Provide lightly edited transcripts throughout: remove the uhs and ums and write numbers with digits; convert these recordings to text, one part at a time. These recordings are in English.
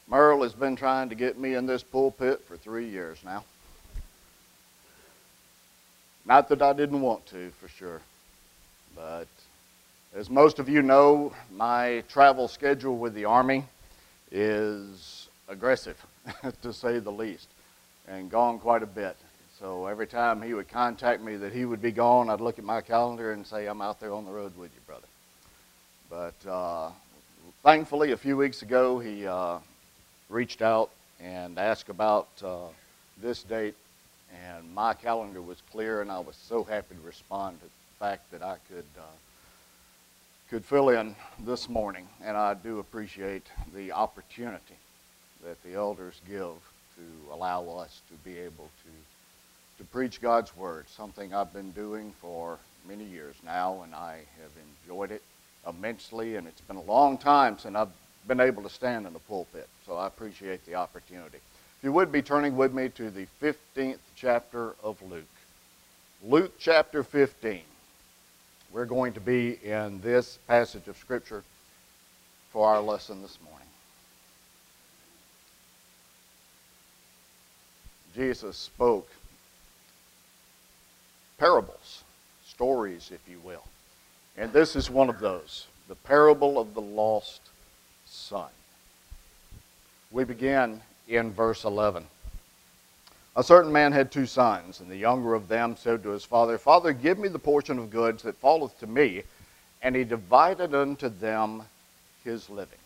Merle has been trying to get me in this pulpit for 3 years now. Not that I didn't want to, for sure. But as most of you know, my travel schedule with the Army is aggressive, to say the least, and gone quite a bit. So every time he would contact me that he would be gone, I'd look at my calendar and say, I'm out there on the road with you, brother. But thankfully, a few weeks ago, he reached out and asked about this date, and my calendar was clear, and I was so happy to respond to the fact that I could fill in this morning. And I do appreciate the opportunity that the elders give to allow us to be able to preach God's Word, something I've been doing for many years now, and I have enjoyed it immensely, and it's been a long time since I've been able to stand in the pulpit, so I appreciate the opportunity. If you would be turning with me to the 15th chapter of Luke. Luke chapter 15. We're going to be in this passage of Scripture for our lesson this morning. Jesus spoke parables, stories, if you will. And this is one of those, the parable of the lost son. We begin in verse 11. A certain man had 2 sons, and the younger of them said to his father, Father, give me the portion of goods that falleth to me. And he divided unto them his living.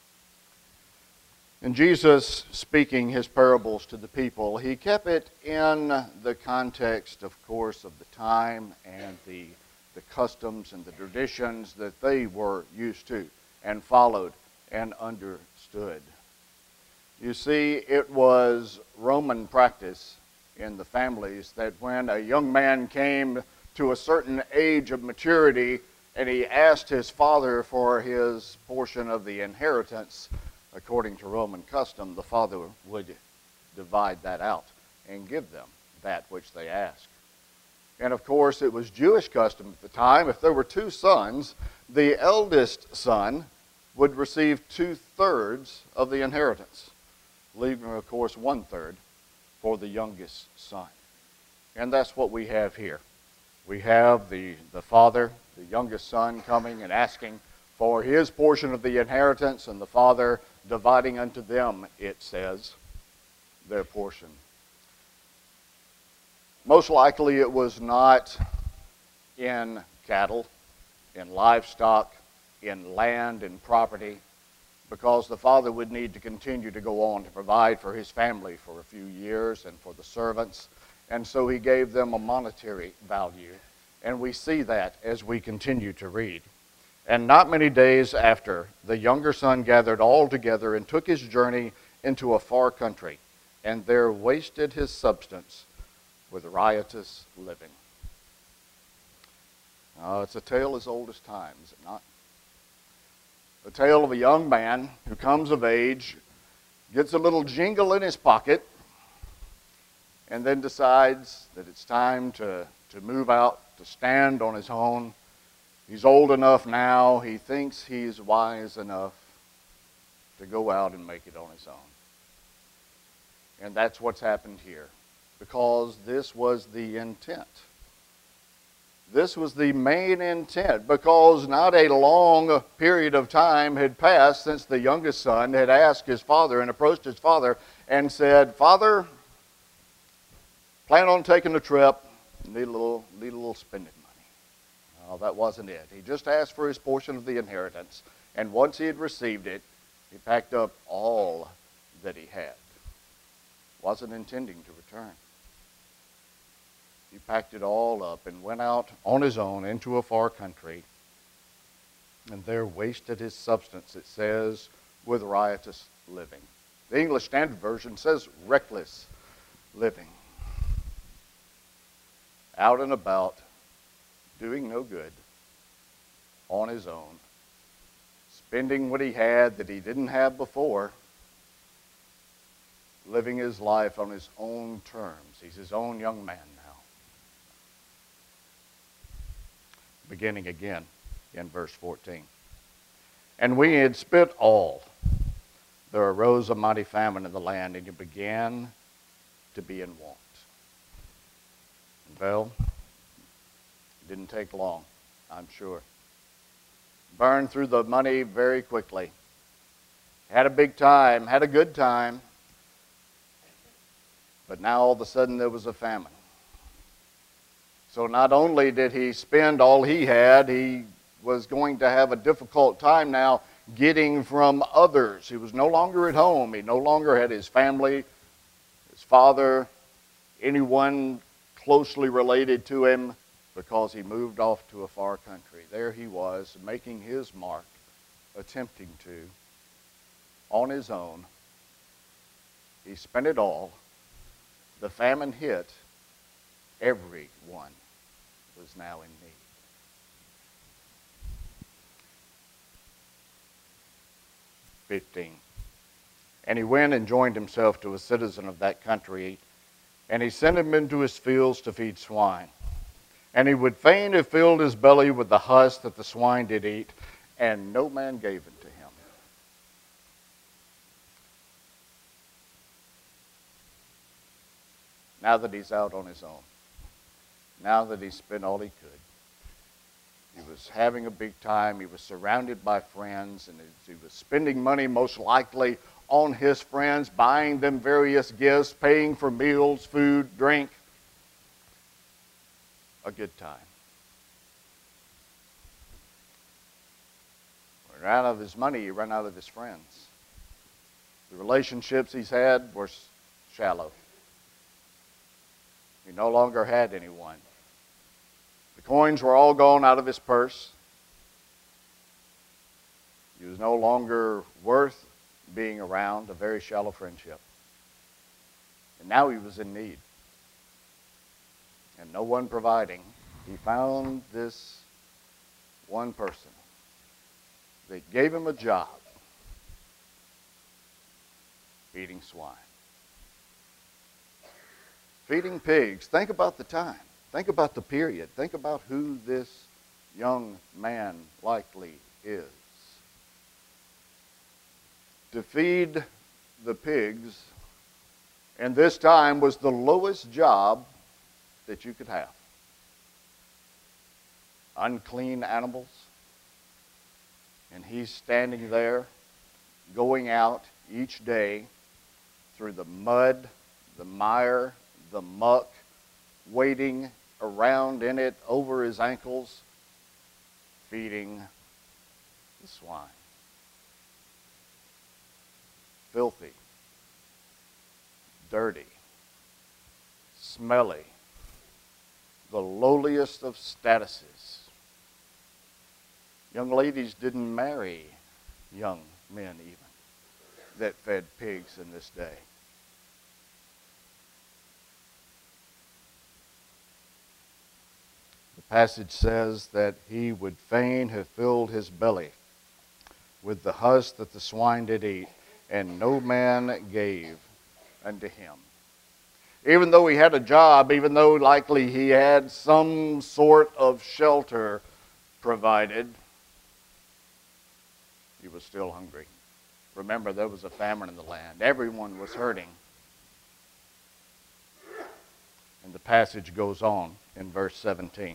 And Jesus, speaking his parables to the people, he kept it in the context, of course, of the time and the customs and the traditions that they were used to and followed and understood. You see, it was Roman practice in the families that when a young man came to a certain age of maturity and he asked his father for his portion of the inheritance, according to Roman custom, the father would divide that out and give them that which they asked. And of course, it was Jewish custom at the time. If there were 2 sons, the eldest son would receive 2/3 of the inheritance, leaving, of course, 1/3 for the youngest son. And that's what we have here. We have the father, the youngest son, coming and asking for his portion of the inheritance, and the father dividing unto them, it says, their portion. Most likely it was not in cattle, in livestock, in land and property, because the father would need to continue to go on to provide for his family for a few years and for the servants. And so he gave them a monetary value. And we see that as we continue to read. And not many days after, the younger son gathered all together and took his journey into a far country, and there wasted his substance with riotous living. It's a tale as old as time, is it not? The tale of a young man who comes of age, gets a little jingle in his pocket, and then decides that it's time to move out, to stand on his own. He's old enough now, he thinks he's wise enough to go out and make it on his own. And that's what's happened here, because this was the intent. This was the main intent, because not a long period of time had passed since the youngest son had asked his father and approached his father and said, Father, plan on taking a trip, need a little spending. Oh, that wasn't it. He just asked for his portion of the inheritance, and once he had received it, he packed up all that he had. Wasn't intending to return. He packed it all up and went out on his own into a far country, and there wasted his substance, it says, with riotous living. The English Standard Version says reckless living. Out and about, doing no good, on his own, spending what he had that he didn't have before, living his life on his own terms. He's his own young man now. Beginning again in verse 14. And when he had spent all, there arose a mighty famine in the land, and he began to be in want. Well, it didn't take long, I'm sure. Burned through the money very quickly. Had a big time, had a good time. But now all of a sudden there was a famine. So not only did he spend all he had, he was going to have a difficult time now getting from others. He was no longer at home. He no longer had his family, his father, anyone closely related to him, because he moved off to a far country. There he was, making his mark, attempting to, on his own. He spent it all. The famine hit. Everyone was now in need. And he went and joined himself to a citizen of that country, and he sent him into his fields to feed swine. And he would fain have filled his belly with the husk that the swine did eat, and no man gave it to him. Now that he's out on his own, now that he's spent all he could, he was having a big time. He was surrounded by friends, and he was spending money most likely on his friends, buying them various gifts, paying for meals, food, drink. A good time. When he ran out of his money, he ran out of his friends. The relationships he's had were shallow. He no longer had anyone. The coins were all gone out of his purse. He was no longer worth being around, a very shallow friendship. And now he was in need. And no one providing. He found this one person. They gave him a job feeding swine. Feeding pigs. Think about the time. Think about the period. Think about who this young man likely is. To feed the pigs, and this time was the lowest job that you could have. Unclean animals. And he's standing there, going out each day through the mud, the mire, the muck, wading around in it over his ankles, feeding the swine. Filthy, dirty, smelly, the lowliest of statuses. Young ladies didn't marry young men even that fed pigs in this day. The passage says that he would fain have filled his belly with the husk that the swine did eat, and no man gave unto him. Even though he had a job, even though likely he had some sort of shelter provided, he was still hungry. Remember, there was a famine in the land. Everyone was hurting. And the passage goes on in verse 17.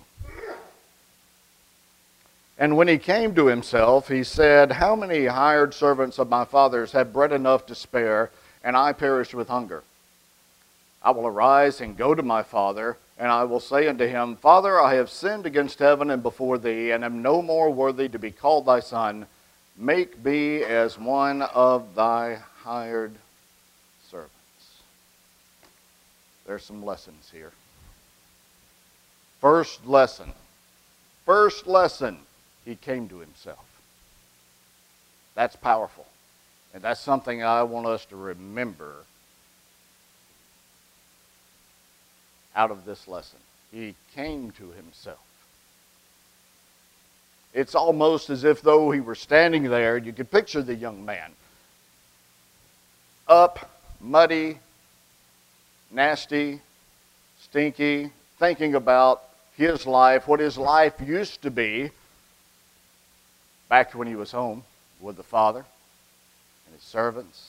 And when he came to himself, he said, how many hired servants of my father's have bread enough to spare, and I perish with hunger? I will arise and go to my father, and I will say unto him, Father, I have sinned against heaven and before thee, and am no more worthy to be called thy son. Make me as one of thy hired servants. There's some lessons here. First lesson. He came to himself. That's powerful. And that's something I want us to remember out of this lesson. He came to himself. It's almost as if though he were standing there, you could picture the young man. Up, muddy, nasty, stinky, thinking about his life, what his life used to be back when he was home with the Father. and his servants,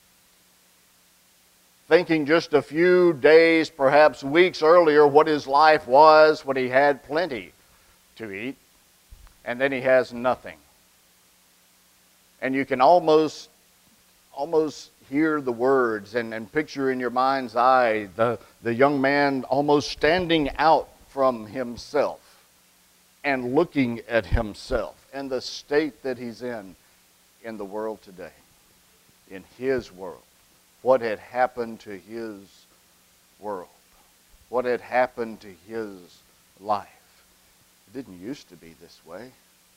thinking just a few days, perhaps weeks earlier, what his life was when he had plenty to eat, and then he has nothing. And you can almost hear the words and picture in your mind's eye the young man almost standing out from himself and looking at himself and the state that he's in the world today, in his world. What had happened to his world? What had happened to his life? It didn't used to be this way.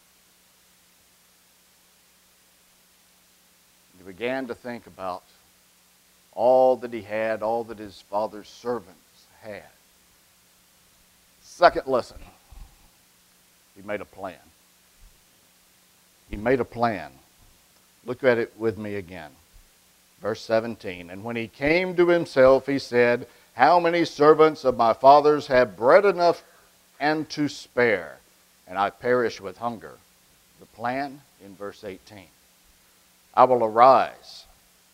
He began to think about all that he had, all that his father's servants had. Second lesson, he made a plan. He made a plan. Look at it with me again. Verse 17, and when he came to himself, he said, how many servants of my father's have bread enough and to spare, and I perish with hunger? The plan in verse 18. I will arise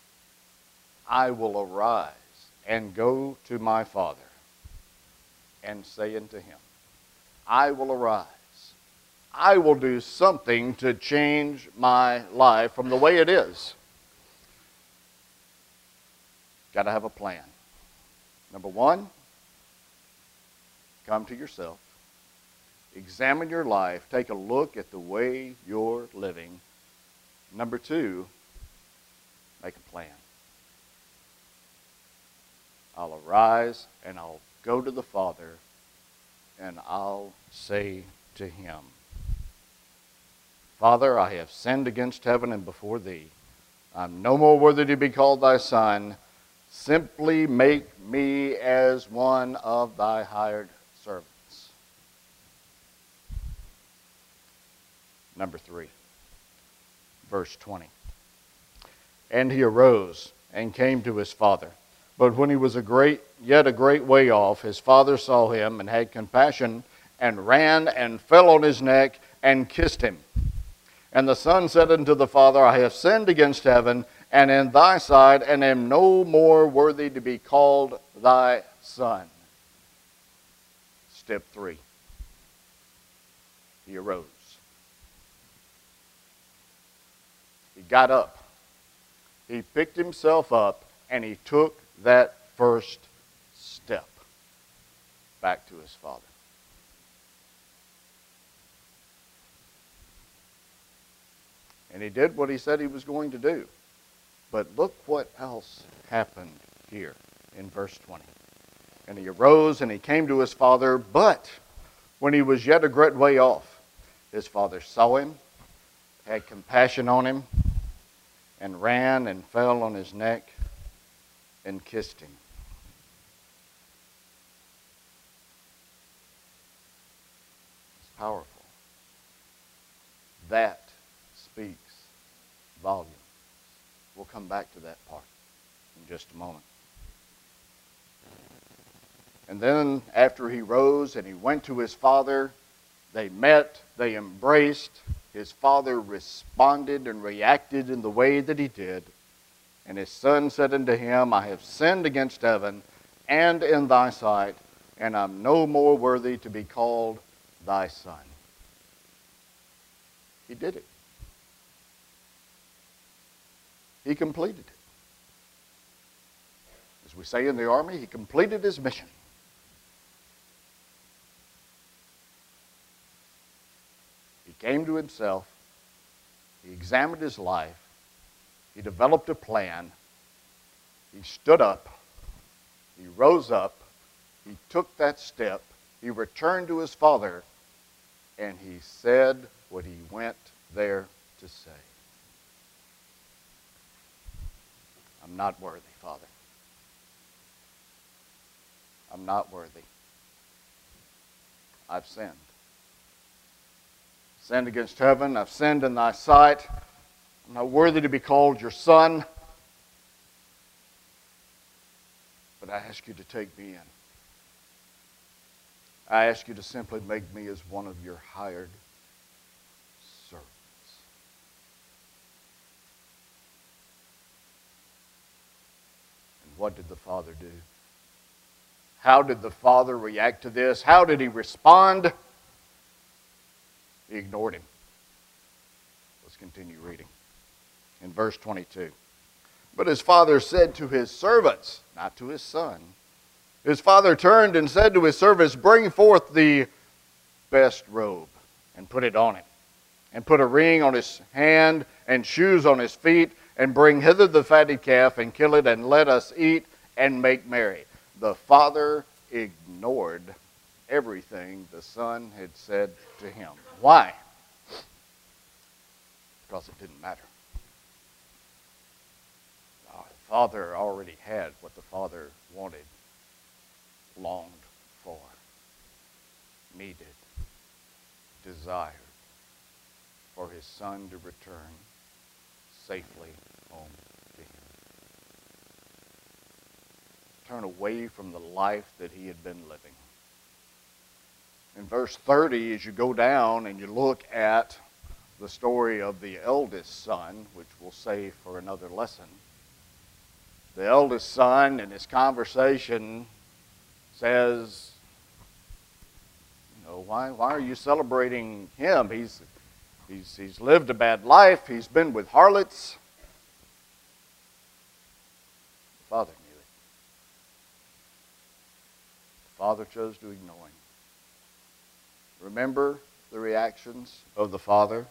and go to my father and say unto him, I will arise. I will do something to change my life from the way it is. Got to have a plan. Number one, come to yourself. Examine your life. Take a look at the way you're living. Number two, make a plan. I'll arise and I'll go to the Father and I'll say to him, Father, I have sinned against heaven and before thee. I'm no more worthy to be called thy son. Simply make me as one of thy hired servants. Number three, verse 20. And he arose and came to his father. But when he was yet a great way off, his father saw him and had compassion and ran and fell on his neck and kissed him. And the son said unto the father, I have sinned against heaven and in thy sight, and am no more worthy to be called thy son. Step 3. He arose. He got up. He picked himself up, and he took that first step back to his father. And he did what he said he was going to do. But look what else happened here in verse 20. And he arose and he came to his father, but when he was yet a great way off, his father saw him, had compassion on him, and ran and fell on his neck and kissed him. It's powerful. That speaks volumes. We'll come back to that part in just a moment. And then after he rose and he went to his father, they met, they embraced. His father responded and reacted in the way that he did. And his son said unto him, I have sinned against heaven and in thy sight, and I'm no more worthy to be called thy son. He did it. He completed it. As we say in the army, he completed his mission. He came to himself. He examined his life. He developed a plan. He stood up. He rose up. He took that step. He returned to his father, and he said what he went there to say. I'm not worthy, Father. I'm not worthy. I've sinned. Sinned against heaven. I've sinned in thy sight. I'm not worthy to be called your son. But I ask you to take me in. I ask you to simply make me as one of your hired servants. what did the father do? How did the father react to this? How did he respond? He ignored him. Let's continue reading. In verse 22. But his father said to his servants, not to his son, his father turned and said to his servants, bring forth the best robe and put it on him, and put a ring on his hand and shoes on his feet, and bring hither the fatted calf and kill it, and let us eat and make merry. The father ignored everything the son had said to him. Why? Because it didn't matter. The father already had what the father wanted, longed for, needed, desired, for his son to return safely home to him. Turn away from the life that he had been living. In verse 30, as you go down and you look at the story of the eldest son, which we'll save for another lesson, the eldest son in his conversation says, why are you celebrating him? He's lived a bad life. He's been with harlots. The father knew it. The father chose to ignore him. Remember the reactions of the father?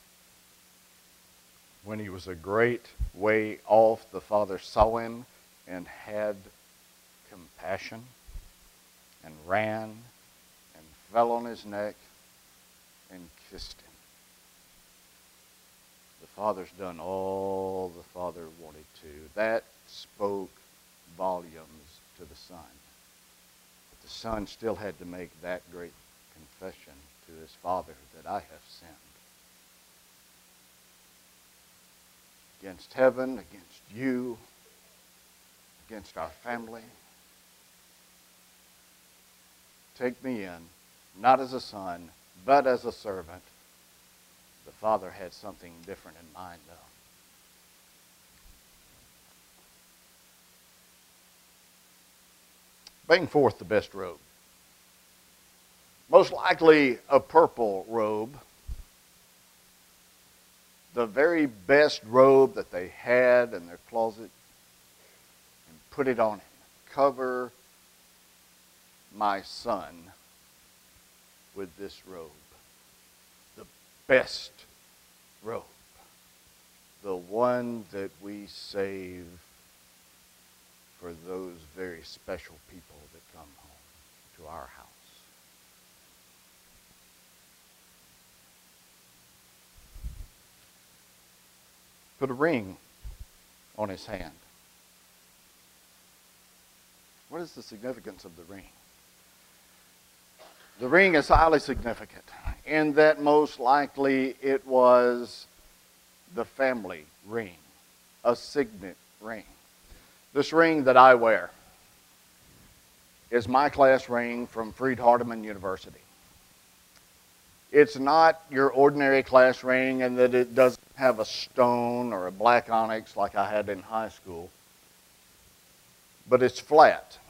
When he was a great way off, the father saw him and had compassion and ran and fell on his neck and kissed him. The father's done all the father wanted to. That spoke volumes to the son. But the son still had to make that great confession to his father that I have sinned against heaven, against you, against our family. Take me in, not as a son, but as a servant. The father had something different in mind, though. Bring forth the best robe. Most likely a purple robe. The very best robe that they had in their closet, and put it on him. Cover my son with this robe. The best robe. The one that we save for those very special people that come home to our house. Put a ring on his hand. What is the significance of the ring? The ring is highly significant in that most likely it was the family ring, a signet ring. This ring that I wear is my class ring from Freed-Hardeman University. It's not your ordinary class ring in that it doesn't have a stone or a black onyx like I had in high school, but it's flat.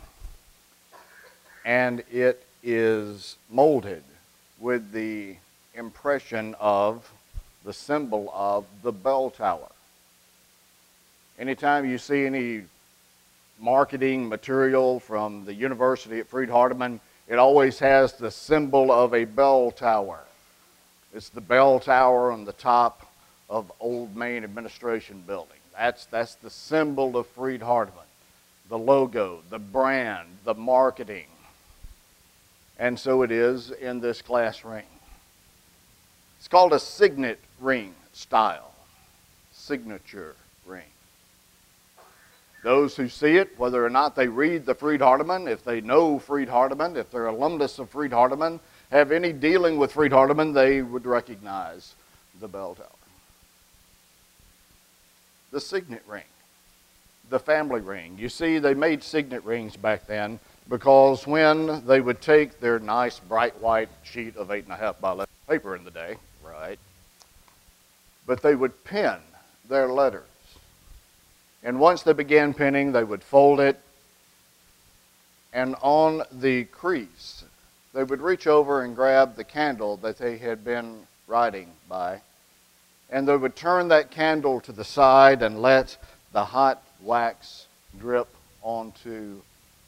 And it is molded with the impression of the symbol of the bell tower. Anytime you see any marketing material from the university at Freed-Hardeman, it always has the symbol of a bell tower. It's the bell tower on the top of Old Main Administration Building. That's the symbol of Freed-Hardeman. The logo, the brand, the marketing. And so it is in this class ring. It's called a signet ring style. Signature ring. Those who see it, whether or not they read the Freed-Hardeman, if they know Freed-Hardeman, if they're alumnus of Freed-Hardeman, have any dealing with Freed-Hardeman, they would recognize the bell tower. The signet ring, the family ring. You see, they made signet rings back then because when they would take their nice bright white sheet of 8.5 by 11 paper in the day, right, but they would pen their letters And once they began pinning, they would fold it, and on the crease, they would reach over and grab the candle that they had been writing by, and they would turn that candle to the side and let the hot wax drip onto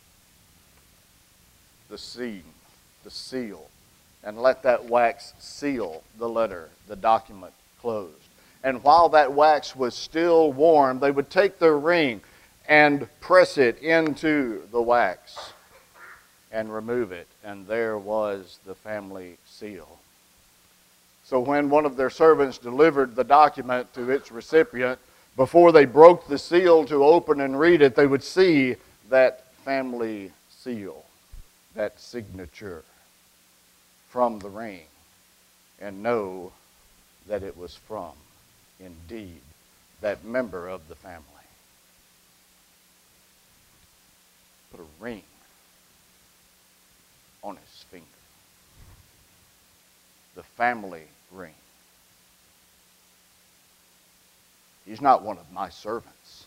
the seal, and let that wax seal the letter, the document closed. And while that wax was still warm, they would take their ring and press it into the wax and remove it, and there was the family seal. So when one of their servants delivered the document to its recipient, before they broke the seal to open and read it, they would see that family seal, that signature from the ring, and know that it was from, indeed, that member of the family. Put a ring on his finger. The family ring. He's not one of my servants.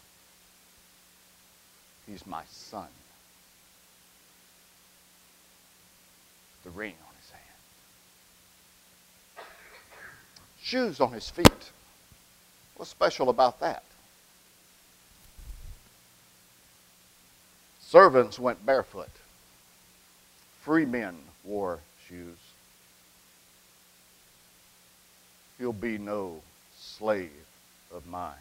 He's my son. The ring on his hand. Shoes on his feet. What's special about that? Servants went barefoot. Free men wore shoes. He'll be no slave of mine.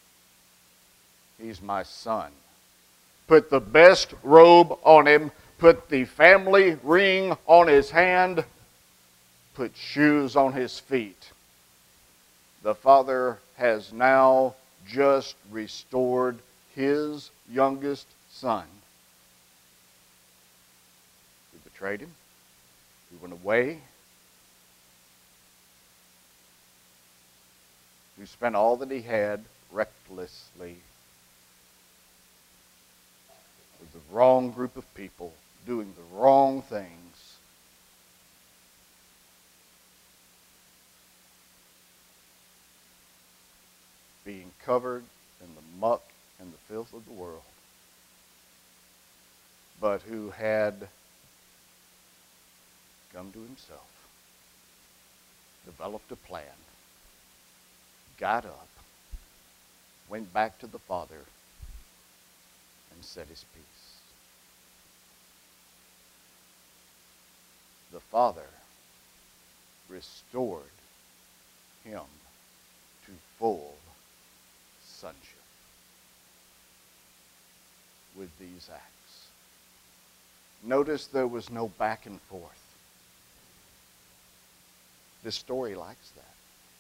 He's my son. Put the best robe on him. Put the family ring on his hand. Put shoes on his feet. The father has now just restored his youngest son, who betrayed him, who went away, who spent all that he had recklessly with the wrong group of people, doing the wrong things. Being covered in the muck and the filth of the world, but who had come to himself, developed a plan, got up, went back to the Father, and said his piece. The Father restored him to full sonship with these acts. Notice there was no back and forth. This story lacks that.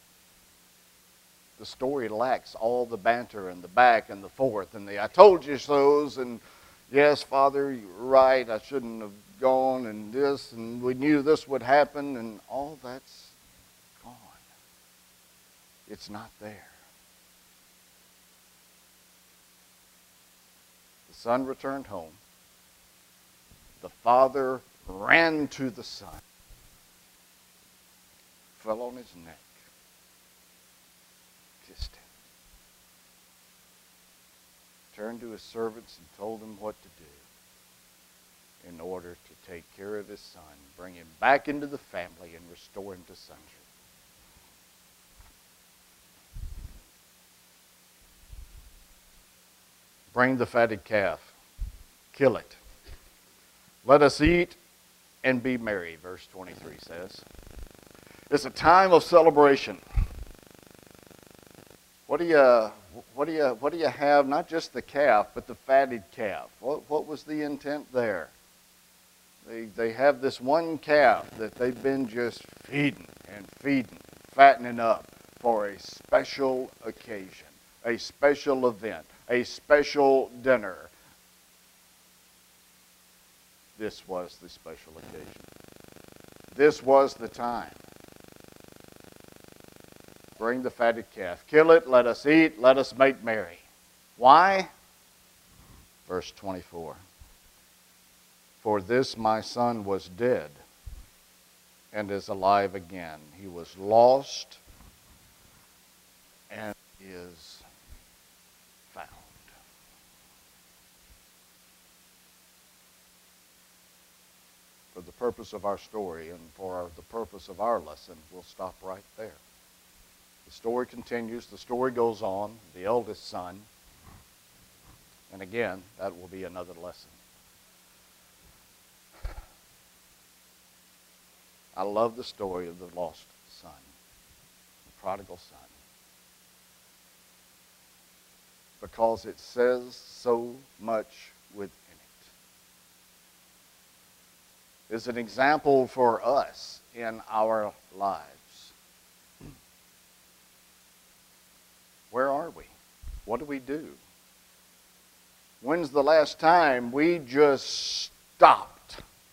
The story lacks all the banter and the back and the forth and the I told you so's and yes, Father, you're right, I shouldn't have gone and this and we knew this would happen and all that's gone. It's not there. The son returned home. The father ran to the son, fell on his neck, kissed him, turned to his servants and told them what to do in order to take care of his son, bring him back into the family, and restore him to sonship. Bring the fatted calf, kill it. Let us eat and be merry, verse 23 says. It's a time of celebration. What do you have? Not just the calf, but the fatted calf. What was the intent there? They have this one calf that they've been just feeding and feeding, fattening up for a special occasion, a special event, a special dinner. This was the special occasion. This was the time. Bring the fatted calf. Kill it, let us eat, let us make merry. Why? Verse 24. For this my son was dead and is alive again. He was lost and is found. purpose of our story and for the purpose of our lesson, we'll stop right there. The story continues. The story goes on. The eldest son. And again, that will be another lesson. I love the story of the lost son, the prodigal son, because it says so much within it. It's an example for us in our lives. Where are we? What do we do? When's the last time we just stopped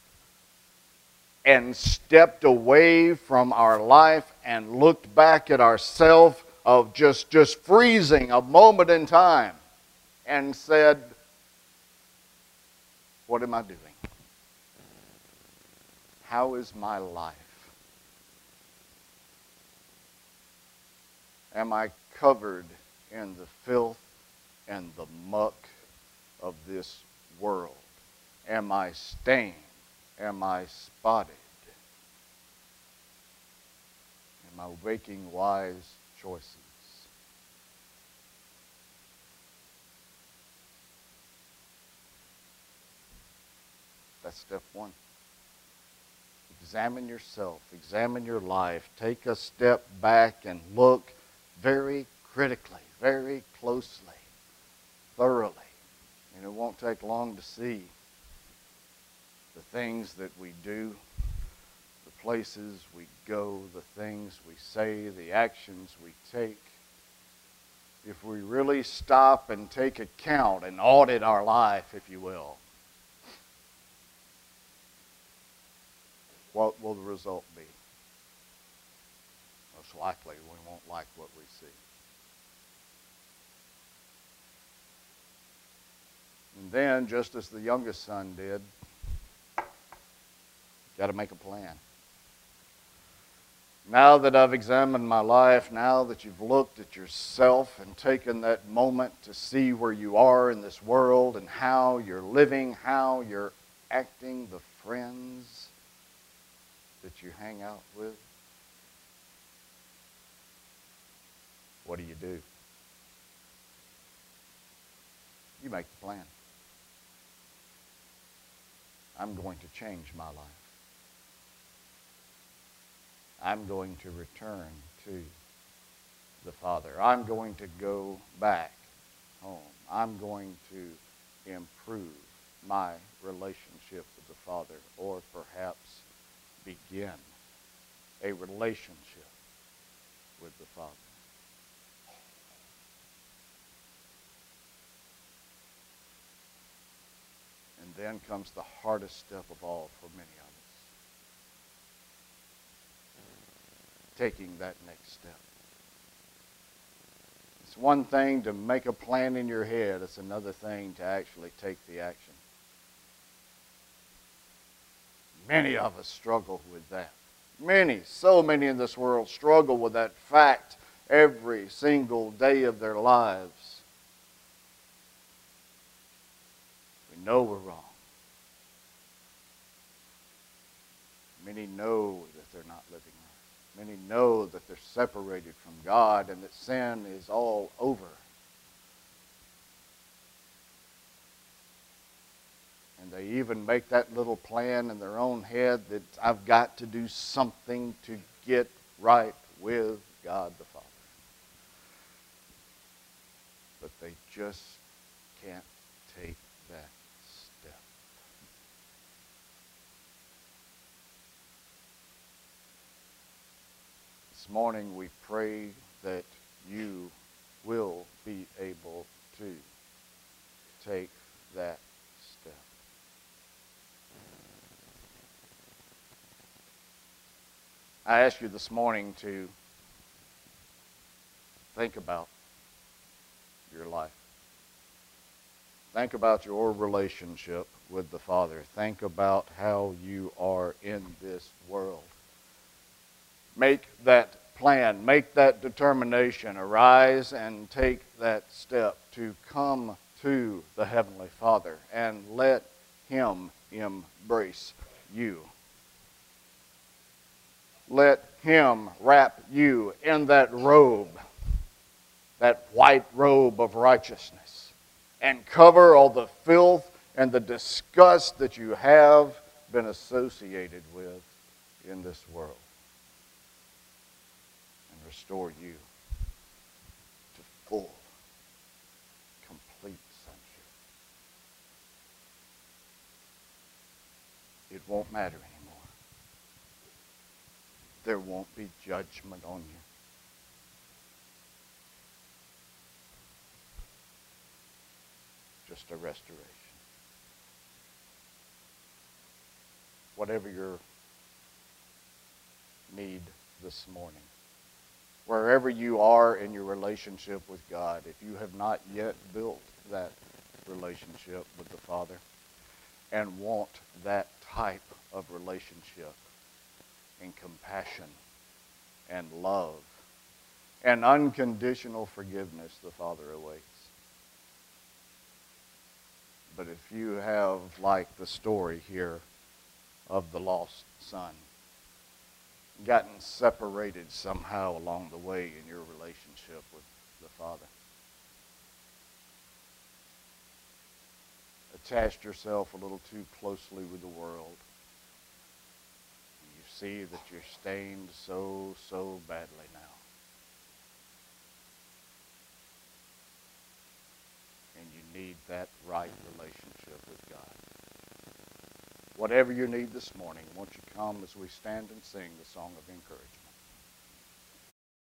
and stepped away from our life and looked back at ourselves of just freezing a moment in time and said, what am I doing? How is my life? Am I covered in the filth and the muck of this world? Am I stained? Am I spotted? Am I making wise choices? That's step one. Examine yourself. Examine your life. Take a step back and look very critically, very closely, thoroughly. And it won't take long to see the things that we do, the places we go, the things we say, the actions we take. If we really stop and take account and audit our life, if you will, what will the result be? Most likely we won't like what we see. And then, just as the youngest son did, got to make a plan. Now that I've examined my life, now that you've looked at yourself and taken that moment to see where you are in this world and how you're living, how you're acting, the friends that you hang out with, what do? You make the plan. I'm going to change my life. I'm going to return to the Father. I'm going to go back home. I'm going to improve my relationship with the Father, or perhaps begin a relationship with the Father. And then comes the hardest step of all for many of us. Taking that next step. It's one thing to make a plan in your head. It's another thing to actually take the action. Many of us struggle with that. So many in this world struggle with that fact every single day of their lives. We know we're wrong. Many know that they're not living right. Many know that they're separated from God and that sin is all over. And they even make that little plan in their own head that I've got to do something to get right with God the Father. But they just can't take that step. This morning we pray that you will be able to take that step. I ask you this morning to think about your life. Think about your relationship with the Father. Think about how you are in this world. Make that plan, make that determination, arise and take that step to come to the Heavenly Father and let Him embrace you let Him wrap you in that robe, that white robe of righteousness, and cover all the filth and the disgust that you have been associated with in this world, and restore you to full, complete sonship. It won't matter anymore. There won't be judgment on you. Just a restoration. Whatever your need this morning, wherever you are in your relationship with God, if you have not yet built that relationship with the Father and want that type of relationship and compassion and love and unconditional forgiveness, the Father awaits. But if you have, like the story here of the lost son, gotten separated somehow along the way in your relationship with the Father, attached yourself a little too closely with the world, and you see that you're stained so badly now, and you need that right relationship with God. Whatever you need this morning, won't you come as we stand and sing the song of encouragement?